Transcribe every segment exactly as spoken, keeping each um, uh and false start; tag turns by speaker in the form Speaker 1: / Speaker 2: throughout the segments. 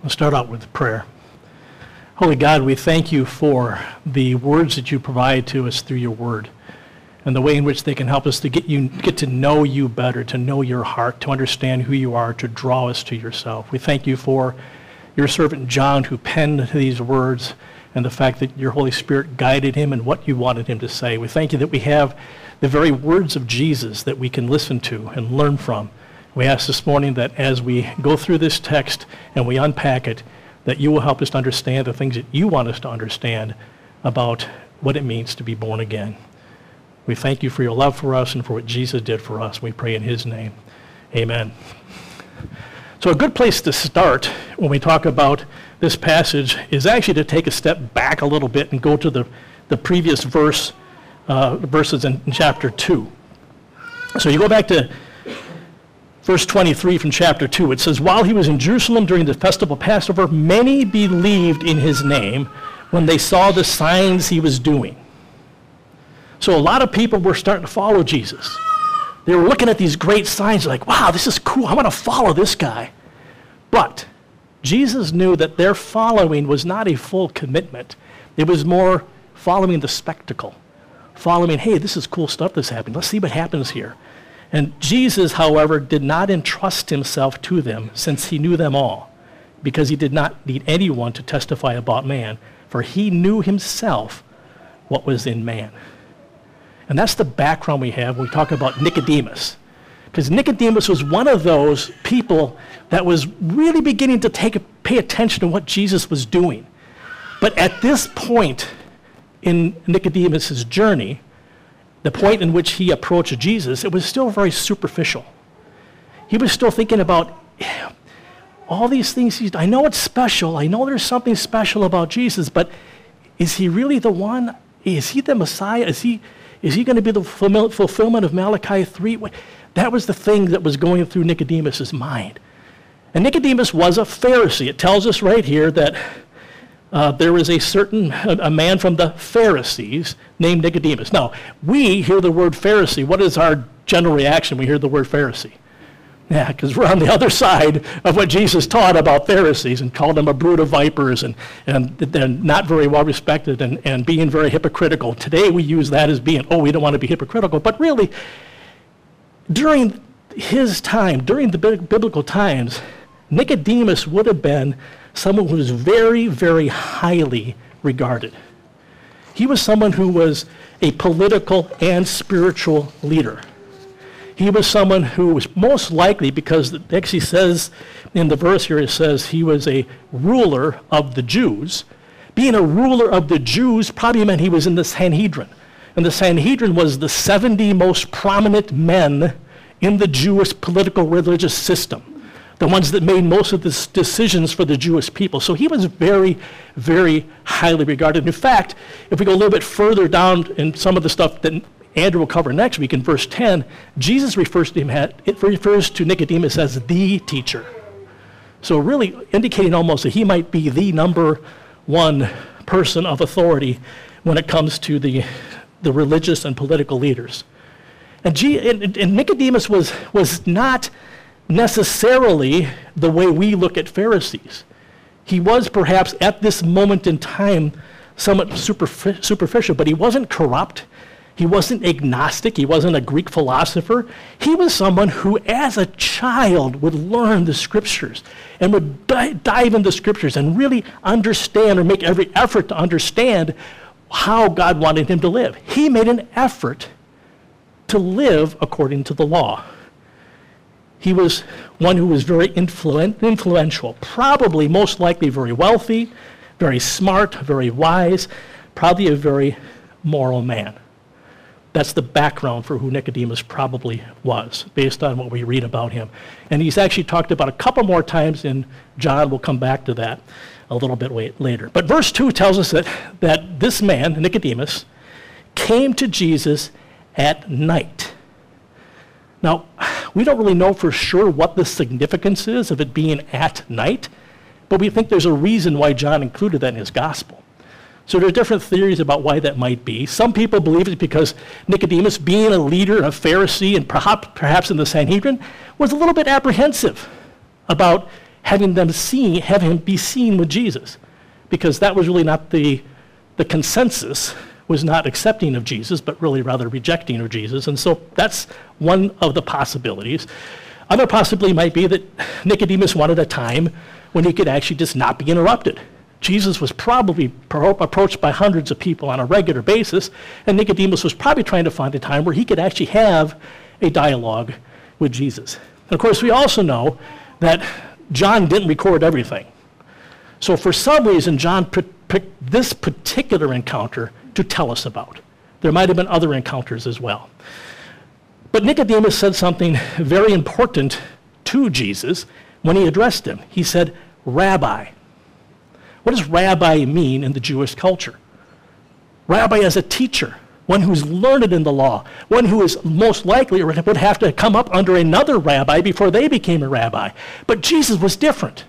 Speaker 1: We'll start out with prayer. Holy God, we thank you for the words that you provide to us through your word and the way in which they can help us to get you get to know you better, to know your heart, to understand who you are, to draw us to yourself. We thank you for your servant John who penned these words and the fact that your Holy Spirit guided him and what you wanted him to say. We thank you that we have the very words of Jesus that we can listen to and learn from. We ask this morning that as we go through this text and we unpack it, that you will help us to understand the things that you want us to understand about what it means to be born again. We thank you for your love for us and for what Jesus did for us. We pray in his name. Amen. So a good place to start when we talk about this passage is actually to take a step back a little bit and go to the, the previous verse, uh, verses in, in chapter two. So you go back to verse twenty-three from chapter two. It says, while he was in Jerusalem during the festival of Passover, many believed in his name when they saw the signs he was doing. So a lot of people were starting to follow Jesus. They were looking at these great signs like, wow, this is cool. I'm going to follow this guy. But Jesus knew that their following was not a full commitment. It was more following the spectacle. Following, hey, this is cool stuff that's happening. Let's see what happens here. And Jesus, however, did not entrust himself to them since he knew them all, because he did not need anyone to testify about man, for he knew himself what was in man. And that's the background we have when we talk about Nicodemus. Because Nicodemus was one of those people that was really beginning to take pay attention to what Jesus was doing. But at this point in Nicodemus' journey, the point in which he approached Jesus, it was still very superficial. He was still thinking about yeah, all these things. He's, I know it's special. I know there's something special about Jesus, but is he really the one? Is he the Messiah? Is he, is he going to be the fulfillment of Malachi three? That was the thing that was going through Nicodemus' mind. And Nicodemus was a Pharisee. It tells us right here that Uh, there was a certain, a, a man from the Pharisees named Nicodemus. Now, we hear the word Pharisee. What is our general reaction when we hear the word Pharisee? Yeah, because we're on the other side of what Jesus taught about Pharisees and called them a brood of vipers and, and they're not very well respected and, and being very hypocritical. Today we use that as being, oh, we don't want to be hypocritical. But really, during his time, during the biblical times, Nicodemus would have been someone who was very, very highly regarded. He was someone who was a political and spiritual leader. He was someone who was most likely, because it actually says in the verse here, it says he was a ruler of the Jews. Being a ruler of the Jews probably meant he was in the Sanhedrin. And the Sanhedrin was the seventy most prominent men in the Jewish political religious system, the ones that made most of the decisions for the Jewish people. So he was very, very highly regarded. In fact, if we go a little bit further down in some of the stuff that Andrew will cover next week in verse ten, Jesus refers to him, it refers to Nicodemus as the teacher. So really indicating almost that he might be the number one person of authority when it comes to the, the religious and political leaders. And, G, and, and Nicodemus was, was not necessarily the way we look at Pharisees. He was perhaps at this moment in time somewhat superfi- superficial, but he wasn't corrupt. He wasn't agnostic. He wasn't a Greek philosopher. He was someone who, as a child, would learn the scriptures and would di- dive into scriptures and really understand or make every effort to understand how God wanted him to live. He made an effort to live according to the law. He was one who was very influen- influential, probably most likely very wealthy, very smart, very wise, probably a very moral man. That's the background for who Nicodemus probably was, based on what we read about him. And he's actually talked about a couple more times in John. We'll come back to that a little bit wait, later. But verse two tells us that, that this man, Nicodemus, came to Jesus at night. Now, we don't really know for sure what the significance is of it being at night, but we think there's a reason why John included that in his gospel. So there are different theories about why that might be. Some people believe it's because Nicodemus, being a leader, a Pharisee, and perhaps, perhaps in the Sanhedrin, was a little bit apprehensive about having them see, have him be seen with Jesus, because that was really not the, the consensus, was not accepting of Jesus, but really rather rejecting of Jesus. And so that's one of the possibilities. Other possibility might be that Nicodemus wanted a time when he could actually just not be interrupted. Jesus was probably pro- approached by hundreds of people on a regular basis, and Nicodemus was probably trying to find a time where he could actually have a dialogue with Jesus. And of course, we also know that John didn't record everything. So for some reason, John picked this particular encounter to tell us about. There might have been other encounters as well. But Nicodemus said something very important to Jesus when he addressed him. He said, "Rabbi." What does rabbi mean in the Jewish culture? Rabbi as a teacher, one who's learned in the law, one who is most likely would have to come up under another rabbi before they became a rabbi. But Jesus was different.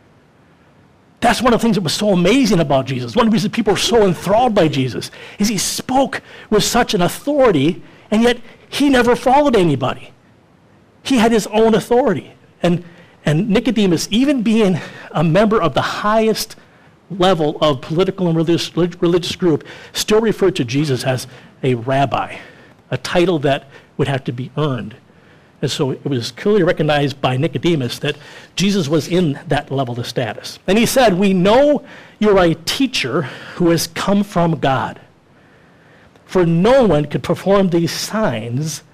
Speaker 1: That's one of the things that was so amazing about Jesus. One of the reasons people were so enthralled by Jesus is he spoke with such an authority, and yet he never followed anybody. He had his own authority. And, and Nicodemus, even being a member of the highest level of political and religious, religious group, still referred to Jesus as a rabbi, a title that would have to be earned. And so it was clearly recognized by Nicodemus that Jesus was in that level of status. And he said, "We know you're a teacher who has come from God. For no one could perform these signs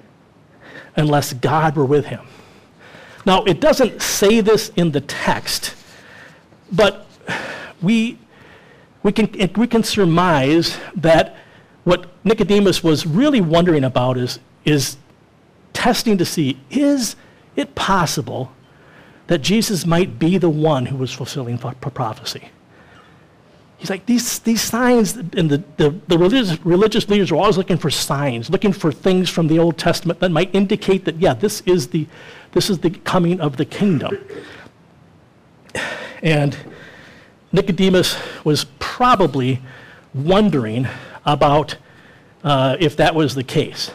Speaker 1: unless God were with him." Now, it doesn't say this in the text, but we, we, can, we can surmise that what Nicodemus was really wondering about is, is testing to see, is it possible that Jesus might be the one who was fulfilling prophecy? He's like, these, these signs, and the, the, the religious, religious leaders are always looking for signs, looking for things from the Old Testament that might indicate that, yeah, this is the, this is the coming of the kingdom. And Nicodemus was probably wondering about uh, if that was the case.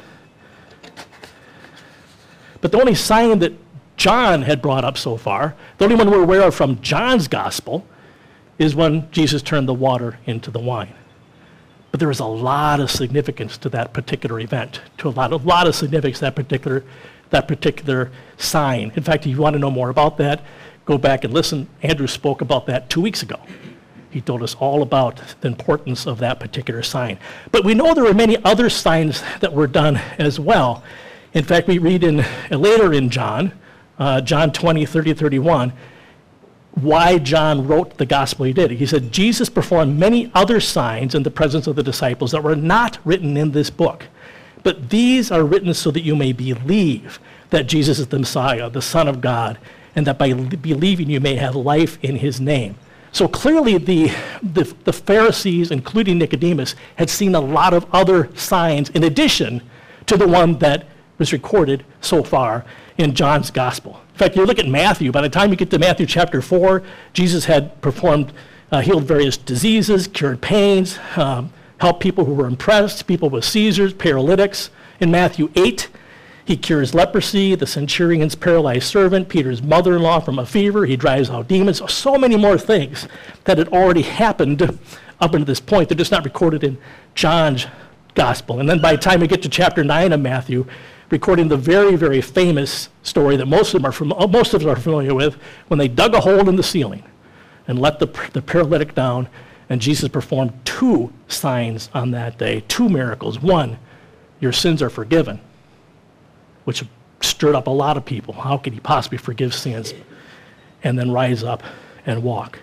Speaker 1: But the only sign that John had brought up so far, the only one we're aware of from John's gospel, is when Jesus turned the water into the wine. But there was a lot of significance to that particular event, to a lot, a lot of significance to that particular, that particular sign. In fact, if you want to know more about that, go back and listen. Andrew spoke about that two weeks ago. He told us all about the importance of that particular sign. But we know there were many other signs that were done as well. In fact, we read in later in John, uh, John twenty, thirty, thirty-one, why John wrote the gospel he did. He said, "Jesus performed many other signs in the presence of the disciples that were not written in this book. But these are written so that you may believe that Jesus is the Messiah, the Son of God, and that by believing you may have life in his name." So clearly the, the, the Pharisees, including Nicodemus, had seen a lot of other signs in addition to the one that was recorded so far in John's gospel. In fact, you look at Matthew, by the time you get to Matthew chapter four, Jesus had performed, uh, healed various diseases, cured pains, um, helped people who were impressed, people with seizures, paralytics. In Matthew eight, he cures leprosy, the centurion's paralyzed servant, Peter's mother-in-law from a fever. He drives out demons. So many more things that had already happened up until this point. They're just not recorded in John's gospel. And then by the time we get to chapter nine of Matthew, recording the very, very famous story that most of them are from, most of us are familiar with, when they dug a hole in the ceiling and let the, the paralytic down, and Jesus performed two signs on that day, two miracles. One, your sins are forgiven, which stirred up a lot of people. How could he possibly forgive sins? And then rise up and walk.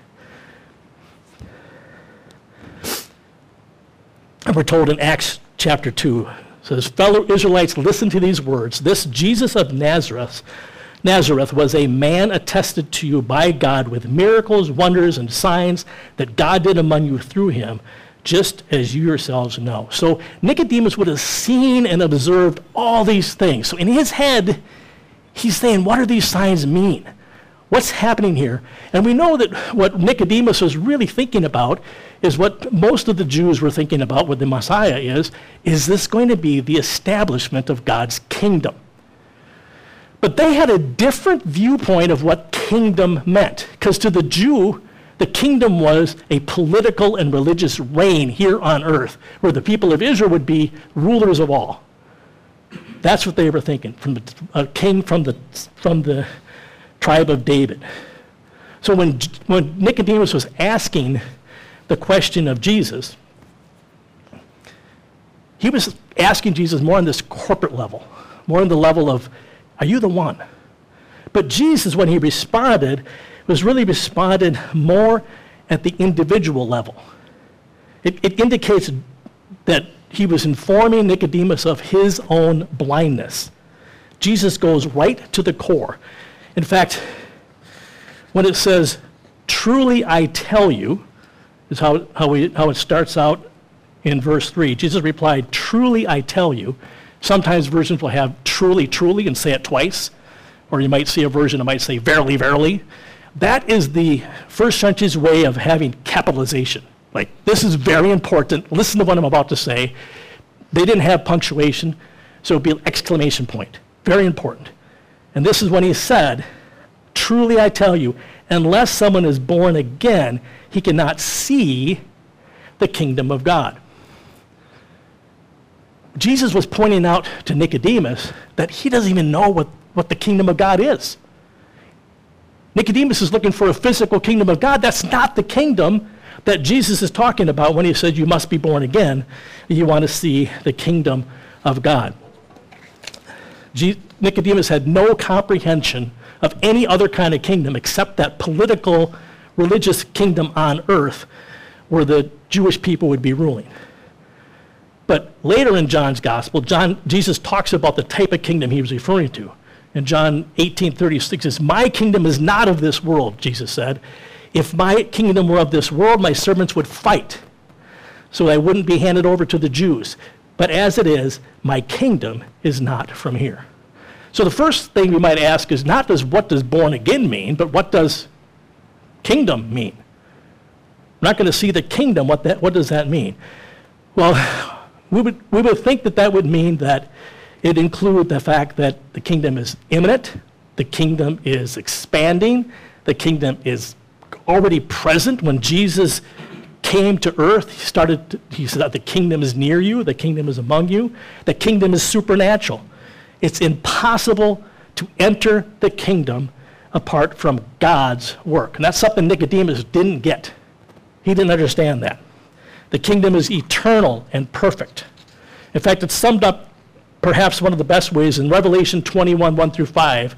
Speaker 1: And we're told in Acts chapter two, it says, "Fellow Israelites, listen to these words. This Jesus of Nazareth, Nazareth was a man attested to you by God with miracles, wonders, and signs that God did among you through him, just as you yourselves know." So Nicodemus would have seen and observed all these things. So in his head, he's saying, what do these signs mean? What's happening here? And we know that what Nicodemus was really thinking about is what most of the Jews were thinking about with the Messiah is, is this going to be the establishment of God's kingdom? But they had a different viewpoint of what kingdom meant. Because to the Jew, the kingdom was a political and religious reign here on earth, where the people of Israel would be rulers of all. That's what they were thinking, from the, a king from the, from the tribe of David. So when, when Nicodemus was asking the question of Jesus, he was asking Jesus more on this corporate level, more on the level of, are you the one? But Jesus, when he responded, was really responded more at the individual level. It, it indicates that he was informing Nicodemus of his own blindness. Jesus goes right to the core. In fact, when it says, truly I tell you, is how, how, we, how it starts out in verse three. Jesus replied, truly I tell you. Sometimes versions will have truly, truly, and say it twice. Or you might see a version that might say verily, verily. That is the first century's way of having capitalization. Like, this is very important. Listen to what I'm about to say. They didn't have punctuation, so it would be an exclamation point. Very important. And this is when he said, truly I tell you, unless someone is born again, he cannot see the kingdom of God. Jesus was pointing out to Nicodemus that he doesn't even know what, what the kingdom of God is. Nicodemus is looking for a physical kingdom of God. That's not the kingdom that Jesus is talking about when he says you must be born again. You want to see the kingdom of God. Je- Nicodemus had no comprehension of any other kind of kingdom except that political, religious kingdom on earth where the Jewish people would be ruling. But later in John's gospel, John, Jesus talks about the type of kingdom he was referring to. In John eighteen thirty-six, it says, my kingdom is not of this world, Jesus said. If my kingdom were of this world, my servants would fight, so I wouldn't be handed over to the Jews. But as it is, my kingdom is not from here. So the first thing we might ask is not does what does born again mean, but what does kingdom mean? We're not going to see the kingdom. What that? What does that mean? Well, we would we would think that that would mean that it include the fact that the kingdom is imminent, the kingdom is expanding, the kingdom is already present. When Jesus came to earth, he started, to, he said that the kingdom is near you, the kingdom is among you, the kingdom is supernatural. It's impossible to enter the kingdom apart from God's work. And that's something Nicodemus didn't get. He didn't understand that. The kingdom is eternal and perfect. In fact, it's summed up perhaps one of the best ways in Revelation twenty-one, one through five,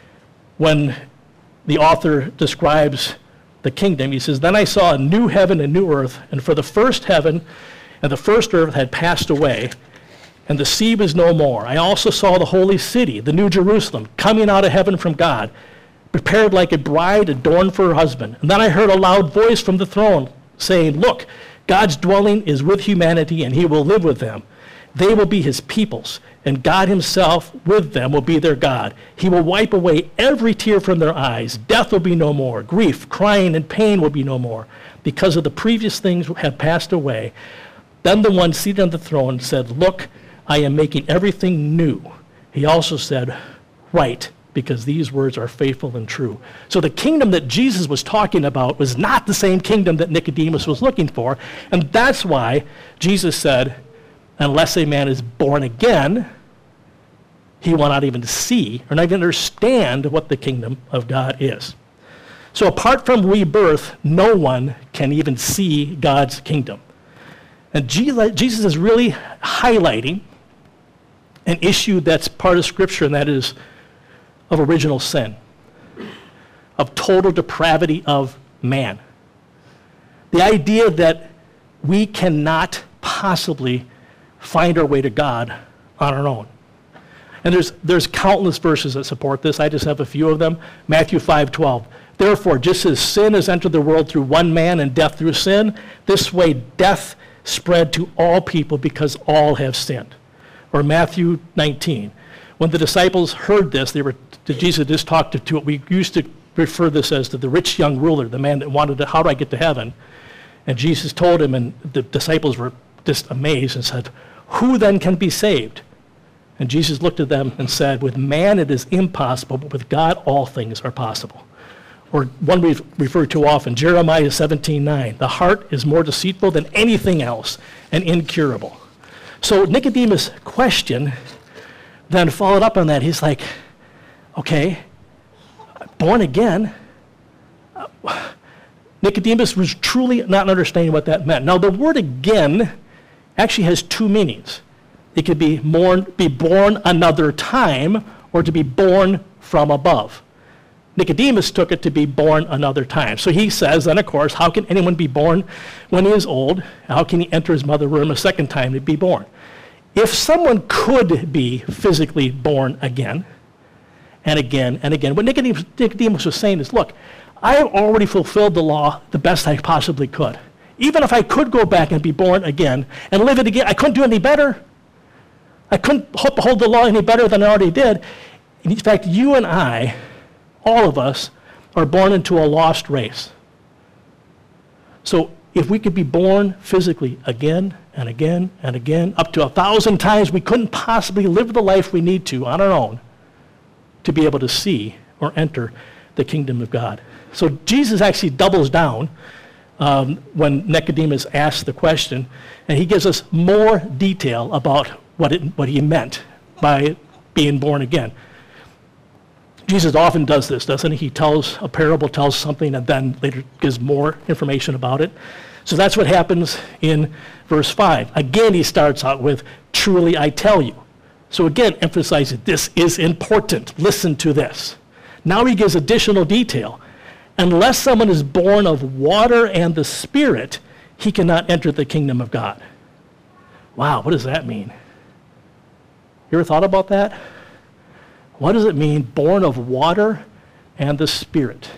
Speaker 1: when the author describes the kingdom. He says, then I saw a new heaven and new earth, and for the first heaven and the first earth had passed away, and the sea was no more. I also saw the holy city, the new Jerusalem, coming out of heaven from God, prepared like a bride adorned for her husband. And then I heard a loud voice from the throne saying, look, God's dwelling is with humanity, and he will live with them. They will be his peoples, and God himself with them will be their God. He will wipe away every tear from their eyes. Death will be no more. Grief, crying, and pain will be no more, because of the previous things have passed away. Then the one seated on the throne said, look, I am making everything new. He also said, write, because these words are faithful and true. So the kingdom that Jesus was talking about was not the same kingdom that Nicodemus was looking for, and that's why Jesus said, unless a man is born again, he will not even see or not even understand what the kingdom of God is. So apart from rebirth, no one can even see God's kingdom. And Jesus is really highlighting an issue that's part of Scripture, and that is of original sin, of total depravity of man. The idea that we cannot possibly find our way to God on our own. And there's there's countless verses that support this. I just have a few of them. Matthew five twelve. Therefore, just as sin has entered the world through one man and death through sin, this way death spread to all people because all have sinned. Or Matthew nineteen. When the disciples heard this, they were Jesus just talked to, to it. We used to refer this as to the rich young ruler, the man that wanted to, how do I get to heaven? And Jesus told him, and the disciples were just amazed and said, who then can be saved? And Jesus looked at them and said, with man it is impossible, but with God all things are possible. Or one we've referred to often, Jeremiah seventeen nine, the heart is more deceitful than anything else and incurable. So Nicodemus' question then followed up on that. He's like, okay, born again? Nicodemus was truly not understanding what that meant. Now the word again actually has two meanings. It could be born, be born another time, or to be born from above. Nicodemus took it to be born another time. So he says, then of course, how can anyone be born when he is old? How can he enter his mother's womb a second time to be born? If someone could be physically born again, and again, and again, what Nicodemus, Nicodemus was saying is, look, I have already fulfilled the law the best I possibly could. Even if I could go back and be born again and live it again, I couldn't do any better. I couldn't hold the law any better than I already did. In fact, you and I, all of us, are born into a lost race. So if we could be born physically again and again and again, up to a thousand times, we couldn't possibly live the life we need to on our own to be able to see or enter the kingdom of God. So Jesus actually doubles down um, when Nicodemus asks the question, and he gives us more detail about what it, what he meant by being born again. Jesus often does this, doesn't he? He tells a parable, tells something, and then later gives more information about it. So that's what happens in verse five. Again, he starts out with, truly I tell you. So again, emphasizes this is important. Listen to this. Now he gives additional detail. Unless someone is born of water and the Spirit, he cannot enter the kingdom of God. Wow, what does that mean? You ever thought about that? What does it mean, born of water and the Spirit?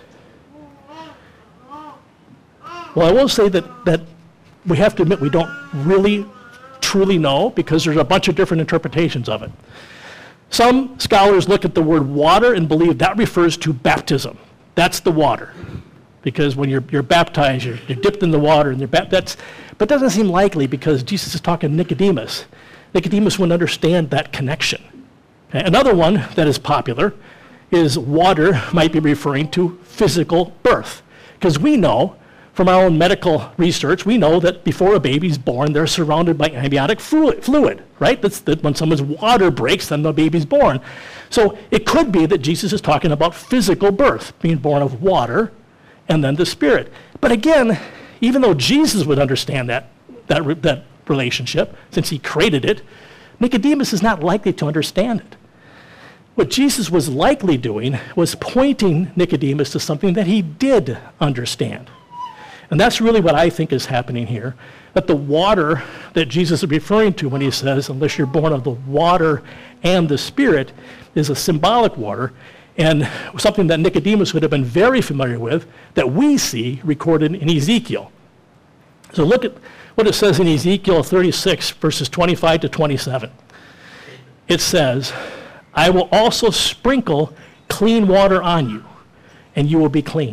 Speaker 1: Well, I will say that, that we have to admit we don't really, truly know, because there's a bunch of different interpretations of it. Some scholars look at the word water and believe that refers to baptism. That's the water. Because when you're, you're baptized, you're, you're dipped in the water, and you're ba- that's, but it doesn't seem likely because Jesus is talking to Nicodemus. Nicodemus wouldn't understand that connection. Okay? Another one that is popular is water might be referring to physical birth. Because we know from our own medical research, we know that before a baby's born, they're surrounded by amniotic fluid, right? That's that when someone's water breaks, then the baby's born. So it could be that Jesus is talking about physical birth, being born of water and then the Spirit. But again, even though Jesus would understand that, that, that relationship, since he created it, Nicodemus is not likely to understand it. What Jesus was likely doing was pointing Nicodemus to something that he did understand. And that's really what I think is happening here, that the water that Jesus is referring to when he says, unless you're born of the water and the Spirit, is a symbolic water, and something that Nicodemus would have been very familiar with, that we see recorded in Ezekiel. So look at what it says in Ezekiel thirty-six, verses twenty-five to twenty-seven. It says, I will also sprinkle clean water on you, and you will be clean.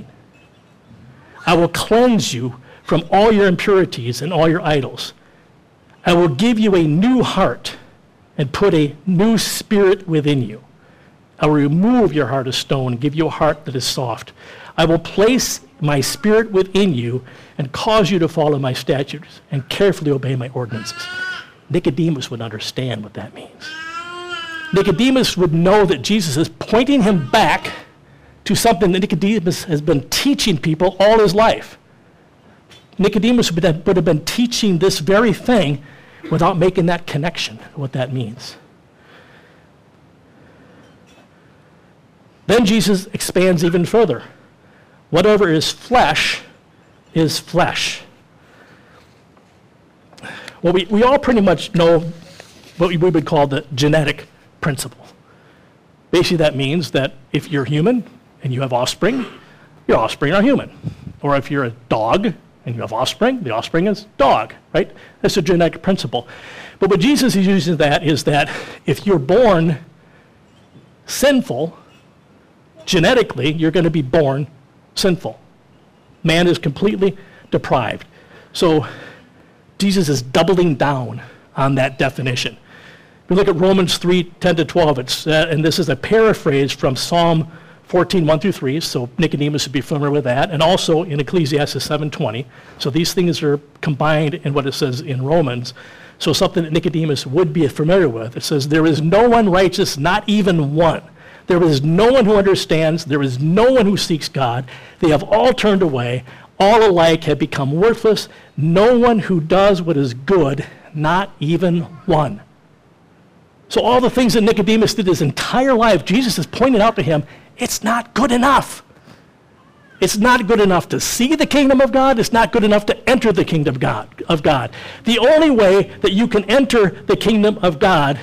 Speaker 1: I will cleanse you from all your impurities and all your idols. I will give you a new heart and put a new spirit within you. I will remove your heart of stone and give you a heart that is soft. I will place my spirit within you and cause you to follow my statutes and carefully obey my ordinances. Nicodemus would understand what that means. Nicodemus would know that Jesus is pointing him back to something that Nicodemus has been teaching people all his life. Nicodemus would have, would have been teaching this very thing without making that connection, what that means. Then Jesus expands even further. Whatever is flesh is flesh. Well, we, we all pretty much know what we would call the genetic principle. Basically, that means that if you're human and you have offspring, your offspring are human. Or if you're a dog and you have offspring, the offspring is dog, right? That's a genetic principle. But what Jesus is using that is that if you're born sinful, genetically, you're going to be born sinful. Man is completely deprived. So Jesus is doubling down on that definition. We look at Romans three, ten to twelve, it's, uh, and this is a paraphrase from Psalm fourteen, one through three, so Nicodemus would be familiar with that, and also in Ecclesiastes seven twenty. So these things are combined in what it says in Romans. So something that Nicodemus would be familiar with. It says, there is no one righteous, not even one. There is no one who understands. There is no one who seeks God. They have all turned away. All alike have become worthless. No one who does what is good, not even one. So all the things that Nicodemus did his entire life, Jesus is pointing out to him, it's not good enough. It's not good enough to see the kingdom of God. It's not good enough to enter the kingdom of God. Of God. The only way that you can enter the kingdom of God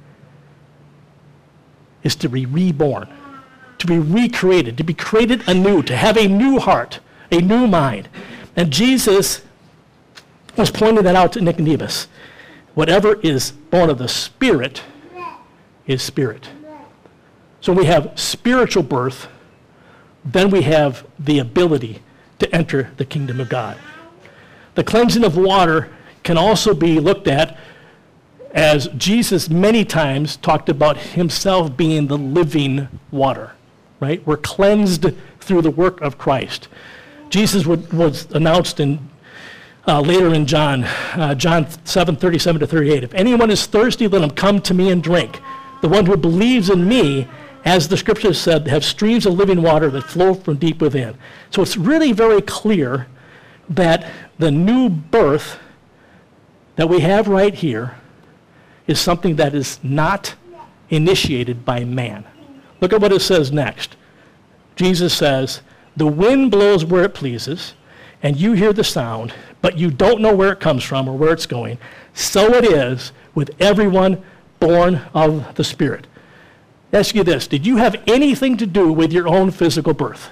Speaker 1: is to be reborn, to be recreated, to be created anew, to have a new heart, a new mind. And Jesus was pointing that out to Nicodemus. Whatever is born of the Spirit is spirit. So we have spiritual birth, then we have the ability to enter the kingdom of God. The cleansing of water can also be looked at as Jesus many times talked about himself being the living water, right? We're cleansed through the work of Christ. Jesus would, was announced in uh, later in John, uh, John seven, thirty-seven to thirty-eight. If anyone is thirsty, let him come to me and drink. The one who believes in me, as the scripture said, have streams of living water that flow from deep within. So it's really very clear that the new birth that we have right here is something that is not initiated by man. Look at what it says next. Jesus says, the wind blows where it pleases, and you hear the sound, but you don't know where it comes from or where it's going. So it is with everyone born of the Spirit. Ask you this, did you have anything to do with your own physical birth?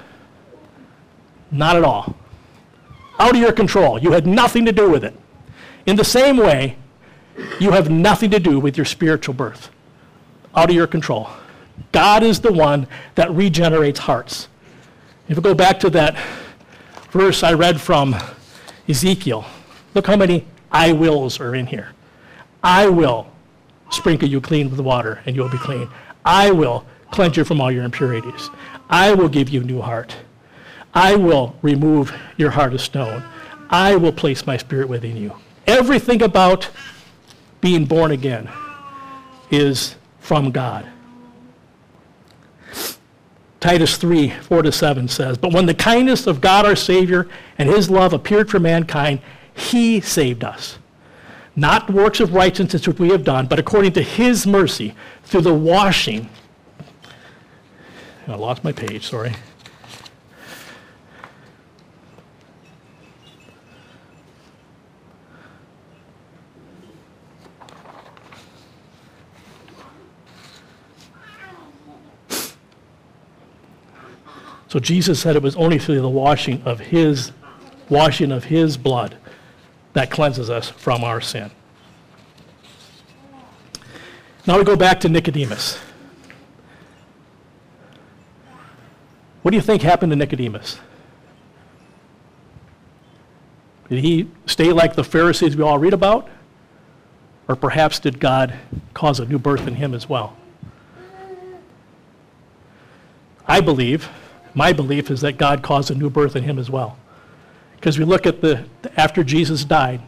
Speaker 1: Not at all. Out of your control. You had nothing to do with it. In the same way, you have nothing to do with your spiritual birth. Out of your control. God is the one that regenerates hearts. If we go back to that verse I read from Ezekiel, look how many I wills are in here. I will sprinkle you clean with water and you'll be clean. I will cleanse you from all your impurities. I will give you a new heart. I will remove your heart of stone. I will place my spirit within you. Everything about being born again is from God. Titus three, four to seven says, but when the kindness of God our Savior and his love appeared for mankind, he saved us. Not works of righteousness which we have done, but according to his mercy, through the washing. I lost my page, sorry. So Jesus said it was only through the washing of his, washing of his blood that cleanses us from our sin. Now we go back to Nicodemus. What do you think happened to Nicodemus? Did he stay like the Pharisees we all read about? Or perhaps did God cause a new birth in him as well? I believe, my belief is that God caused a new birth in him as well. Because we look at the, after Jesus died,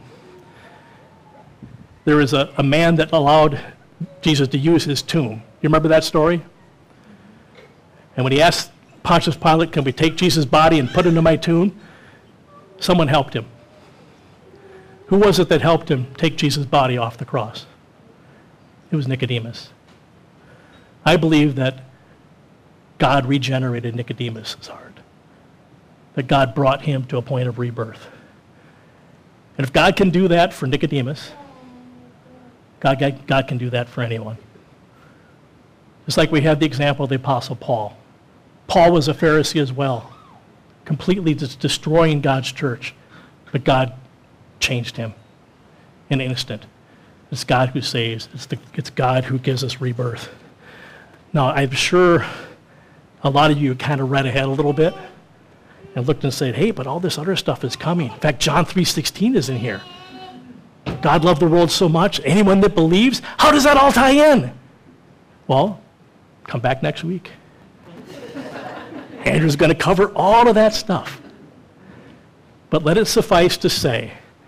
Speaker 1: there was a, a man that allowed Jesus to use his tomb. You remember that story? And when he asked Pontius Pilate, can we take Jesus' body and put it into my tomb? Someone helped him. Who was it that helped him take Jesus' body off the cross? It was Nicodemus. I believe that God regenerated Nicodemus' heart. That God brought him to a point of rebirth. And if God can do that for Nicodemus, God, God, God can do that for anyone. Just like we have the example of the Apostle Paul. Paul was a Pharisee as well, completely just destroying God's church. But God changed him in an instant. It's God who saves. It's, the, it's God who gives us rebirth. Now, I'm sure a lot of you kind of read ahead a little bit and looked and said, hey, but all this other stuff is coming. In fact, John three sixteen is in here. God loved the world so much, anyone that believes, how does that all tie in? Well, come back next week. Andrew's going to cover all of that stuff. But let it suffice to say,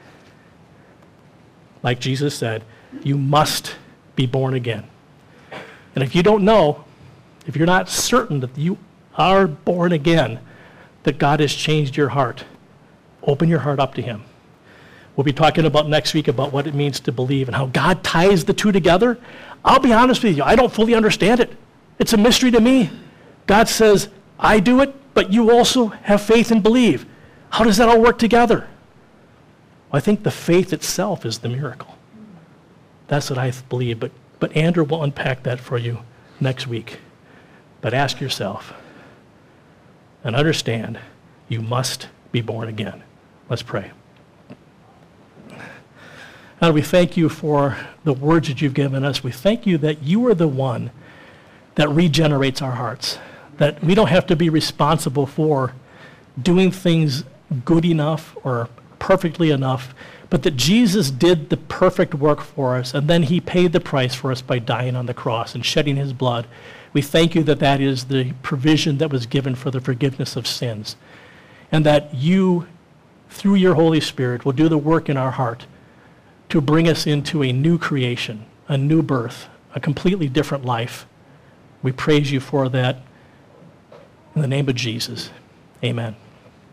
Speaker 1: like Jesus said, you must be born again. And if you don't know, if you're not certain that you are born again, that God has changed your heart, open your heart up to him. We'll be talking about next week about what it means to believe and how God ties the two together. I'll be honest with you, I don't fully understand it. It's a mystery to me. God says, I do it, but you also have faith and believe. How does that all work together? Well, I think the faith itself is the miracle. That's what I believe, but, but Andrew will unpack that for you next week. But ask yourself and understand you must be born again. Let's pray. God, we thank you for the words that you've given us. We thank you that you are the one that regenerates our hearts, that we don't have to be responsible for doing things good enough or perfectly enough, but that Jesus did the perfect work for us, and then he paid the price for us by dying on the cross and shedding his blood. We thank you that that is the provision that was given for the forgiveness of sins, and that you, through your Holy Spirit, will do the work in our heart to bring us into a new creation, a new birth, a completely different life. We praise you for that. In the name of Jesus, amen.